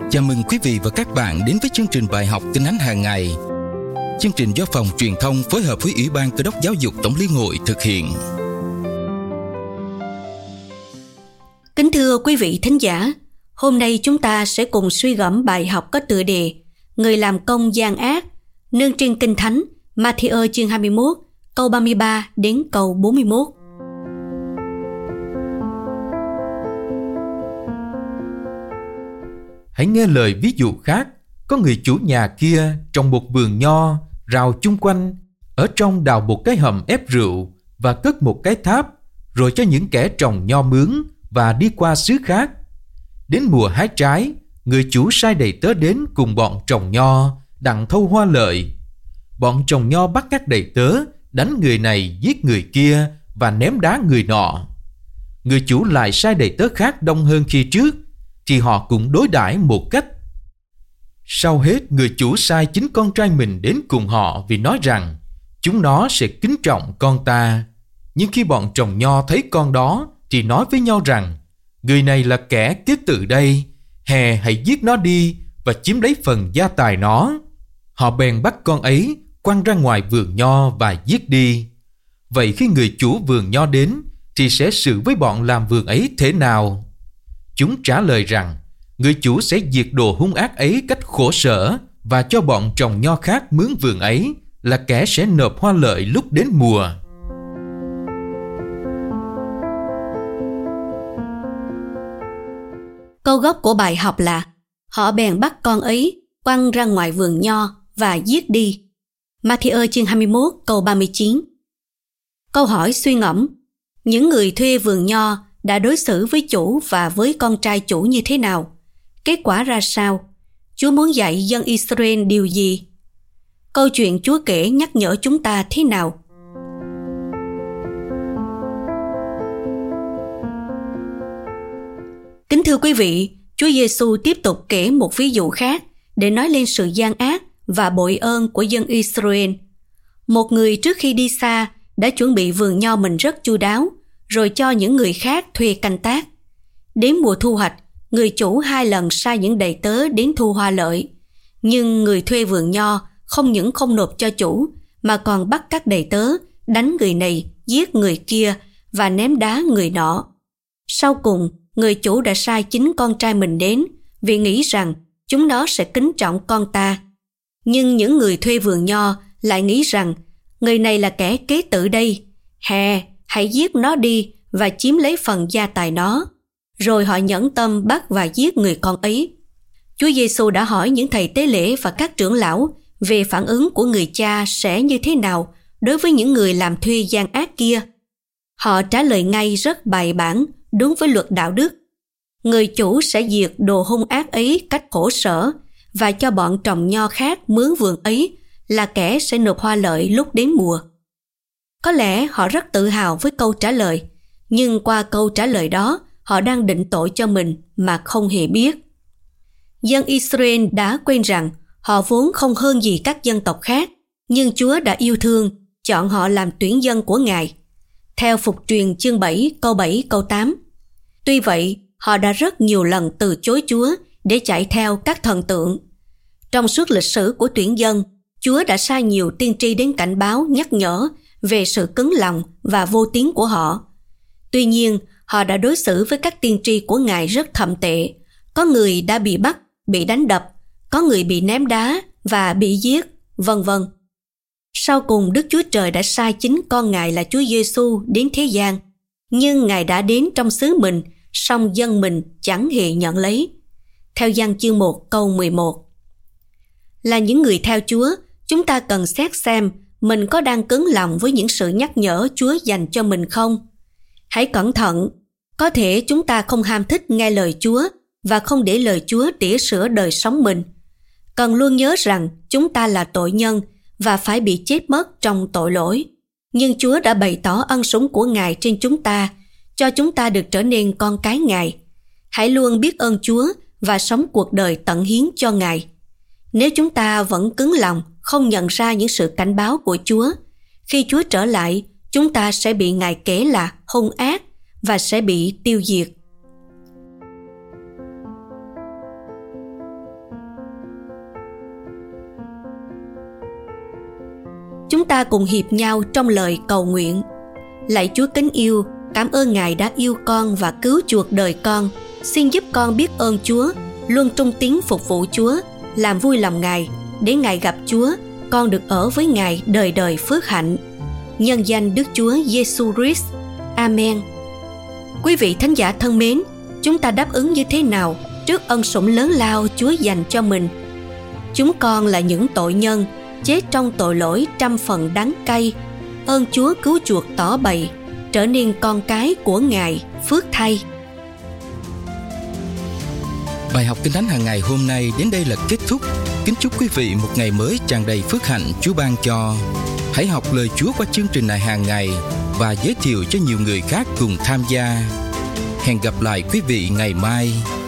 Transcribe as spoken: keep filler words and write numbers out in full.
Chào mừng quý vị và các bạn đến với chương trình bài học Tin Thánh hàng ngày. Chương trình do Phòng Truyền thông phối hợp với Ủy ban Cơ đốc Giáo dục Tổng Liên hội thực hiện. Kính thưa quý vị thính giả, hôm nay chúng ta sẽ cùng suy gẫm bài học có tựa đề Người làm công gian ác, nương trên Kinh Thánh Ma-thi-ơ chương hai mươi mốt, câu ba mươi ba đến câu bốn mươi mốt. Hãy nghe lời ví dụ khác. Có người chủ nhà kia trồng một vườn nho, rào chung quanh, ở trong đào một cái hầm ép rượu và cất một cái tháp, rồi cho những kẻ trồng nho mướn và đi qua xứ khác. Đến mùa hái trái, người chủ sai đầy tớ đến cùng bọn trồng nho, đặng thâu hoa lợi. Bọn trồng nho bắt các đầy tớ, đánh người này giết người kia và ném đá người nọ. Người chủ lại sai đầy tớ khác đông hơn khi trước, thì họ cũng đối đãi một cách. Sau hết, người chủ sai chính con trai mình đến cùng họ vì nói rằng chúng nó sẽ kính trọng con ta. Nhưng khi bọn trồng nho thấy con đó thì nói với nhau rằng người này là kẻ kết tự đây, hè hãy giết nó đi và chiếm lấy phần gia tài nó. Họ bèn bắt con ấy quăng ra ngoài vườn nho và giết đi. Vậy khi người chủ vườn nho đến thì sẽ xử với bọn làm vườn ấy thế nào? Chúng trả lời rằng người chủ sẽ diệt đồ hung ác ấy cách khổ sở và cho bọn trồng nho khác mướn vườn ấy, là kẻ sẽ nộp hoa lợi lúc đến mùa. Câu gốc của bài học là họ bèn bắt con ấy quăng ra ngoài vườn nho và giết đi. Ma-thi-ơ chương hai mươi mốt câu ba mươi chín. Câu hỏi suy ngẫm: những người thuê vườn nho đã đối xử với chủ và với con trai chủ như thế nào? Kết quả ra sao? Chúa muốn dạy dân Israel điều gì? Câu chuyện Chúa kể nhắc nhở chúng ta thế nào? Kính thưa quý vị, Chúa Giêsu tiếp tục kể một ví dụ khác để nói lên sự gian ác và bội ơn của dân Israel. Một người trước khi đi xa đã chuẩn bị vườn nho mình rất chu đáo, rồi cho những người khác thuê canh tác. Đến mùa thu hoạch, người chủ hai lần sai những đầy tớ đến thu hoa lợi. Nhưng người thuê vườn nho không những không nộp cho chủ, mà còn bắt các đầy tớ, đánh người này, giết người kia và ném đá người nọ. Sau cùng, người chủ đã sai chính con trai mình đến, vì nghĩ rằng chúng nó sẽ kính trọng con ta. Nhưng những người thuê vườn nho lại nghĩ rằng người này là kẻ kế tử đây, hè, hãy giết nó đi và chiếm lấy phần gia tài nó. Rồi họ nhẫn tâm bắt và giết người con ấy. Chúa Giêsu đã hỏi những thầy tế lễ và các trưởng lão về phản ứng của người cha sẽ như thế nào đối với những người làm thuê gian ác kia. Họ trả lời ngay rất bài bản, đúng với luật đạo đức. Người chủ sẽ diệt đồ hung ác ấy cách khổ sở và cho bọn trồng nho khác mướn vườn ấy, là kẻ sẽ nộp hoa lợi lúc đến mùa. Có lẽ họ rất tự hào với câu trả lời, nhưng qua câu trả lời đó, họ đang định tội cho mình mà không hề biết. Dân Israel đã quên rằng họ vốn không hơn gì các dân tộc khác, nhưng Chúa đã yêu thương, chọn họ làm tuyển dân của Ngài. Theo Phục truyền chương bảy, câu bảy, câu tám. Tuy vậy, họ đã rất nhiều lần từ chối Chúa để chạy theo các thần tượng. Trong suốt lịch sử của tuyển dân, Chúa đã sai nhiều tiên tri đến cảnh báo nhắc nhở về sự cứng lòng và vô tín của họ. Tuy nhiên, họ đã đối xử với các tiên tri của Ngài rất thậm tệ. Có người đã bị bắt, bị đánh đập, có người bị ném đá và bị giết, vân vân. Sau cùng, Đức Chúa Trời đã sai chính con Ngài là Chúa Giêsu đến thế gian. Nhưng Ngài đã đến trong xứ mình, song dân mình chẳng hề nhận lấy. Theo Giăng chương một câu mười một. Là những người theo Chúa, chúng ta cần xét xem mình có đang cứng lòng với những sự nhắc nhở Chúa dành cho mình không? Hãy cẩn thận, có thể chúng ta không ham thích nghe lời Chúa và không để lời Chúa tỉa sửa đời sống mình. Cần luôn nhớ rằng chúng ta là tội nhân và phải bị chết mất trong tội lỗi. Nhưng Chúa đã bày tỏ ân sủng của Ngài trên chúng ta, cho chúng ta được trở nên con cái Ngài. Hãy luôn biết ơn Chúa và sống cuộc đời tận hiến cho Ngài. Nếu chúng ta vẫn cứng lòng, không nhận ra những sự cảnh báo của Chúa, khi Chúa trở lại, chúng ta sẽ bị Ngài kể là hung ác và sẽ bị tiêu diệt. ta cùng hiệp nhau trong lời cầu nguyện. Lạy Chúa kính yêu, cảm ơn Ngài đã yêu con và cứu chuộc đời con. Xin giúp con biết ơn Chúa, luôn trung tín phục vụ Chúa, làm vui lòng Ngài. Để Ngài gặp Chúa, con được ở với Ngài đời đời phước hạnh. Nhân danh Đức Chúa Giêsu Christ. Amen. Quý vị thánh giả thân mến, chúng ta đáp ứng như thế nào trước ân sủng lớn lao Chúa dành cho mình? Chúng con là những tội nhân, chết trong tội lỗi trăm phần đắng cay. Ơn Chúa cứu chuộc tỏ bày, trở nên con cái của Ngài, phước thay. Bài học Kinh Thánh hàng ngày hôm nay đến đây là kết thúc. Kính chúc quý vị một ngày mới tràn đầy phước hạnh Chúa ban cho. Hãy học lời Chúa qua chương trình này hàng ngày và giới thiệu cho nhiều người khác cùng tham gia. Hẹn gặp lại quý vị ngày mai.